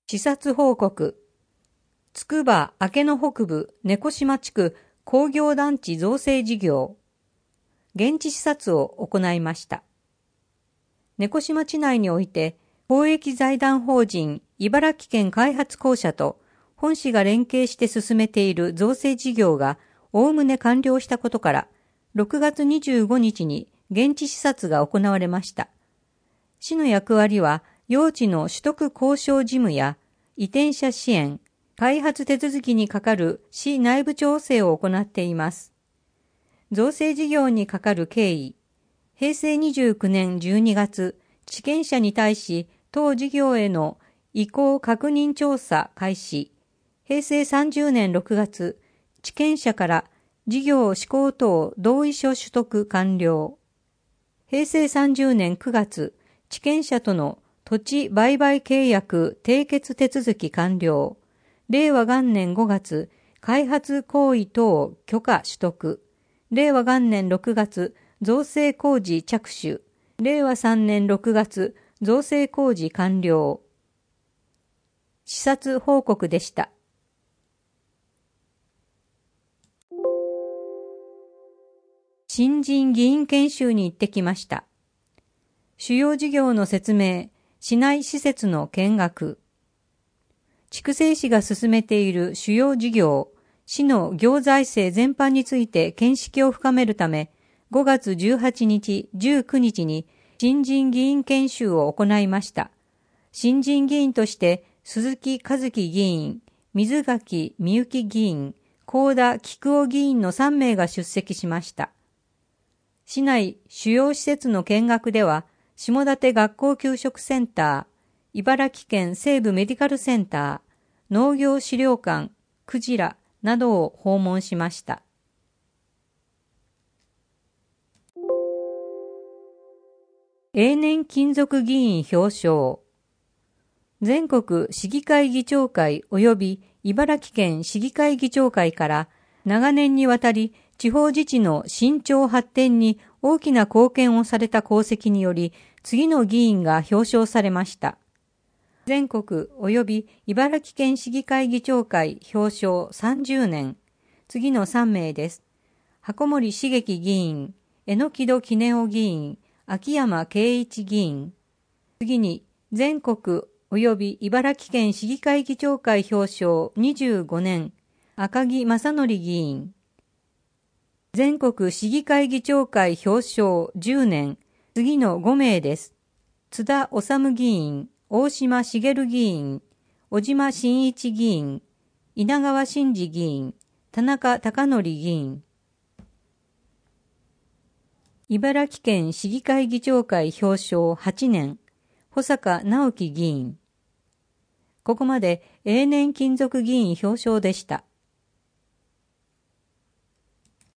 視察報告。つくば明野北部猫島地区工業団地造成事業。現地視察を行いました。猫島地内において、公益財団法人茨城県開発公社と本市が連携して進めている造成事業がおおむね完了したことから、6月25日に現地視察が行われました。市の役割は、用地の取得交渉事務や移転者支援、開発手続きにかかる市内部調整を行っています。造成事業にかかる経緯。平成29年12月、地権者に対し当事業への移行確認調査開始。平成30年6月、地権者から事業施行等同意書取得完了。平成30年9月、地権者との土地売買契約締結手続き完了。令和元年5月、開発行為等許可取得。令和元年6月、造成工事着手。令和3年6月、造成工事完了。視察報告でした。新人議員研修に行ってきました。主要事業の説明、市内施設の見学。筑西市が進めている主要事業、市の行財政全般について見識を深めるため、5月18日、19日に新人議員研修を行いました。新人議員として鈴木和樹議員、水垣美幸議員、幸田菊夫議員の3名が出席しました。市内主要施設の見学では、下館学校給食センター、茨城県西部メディカルセンター、農業資料館、クジラなどを訪問しました。永年勤続議員表彰。全国市議会議長会及び茨城県市議会議長会から長年にわたり地方自治の伸長発展に大きな貢献をされた功績により、次の議員が表彰されました。全国及び茨城県市議会議長会表彰30年。次の3名です。箱森茂樹議員、榎戸杵夫議員、秋山圭一議員。次に、全国及び茨城県市議会議長会表彰25年。赤木正則議員。全国市議会議長会表彰10年。次の5名です。津田治議員、大島茂議員、小島真一議員、稲川真司議員、田中孝則議員。茨城県市議会議長会表彰8年、保坂直樹議員。ここまで永年勤続議員表彰でした。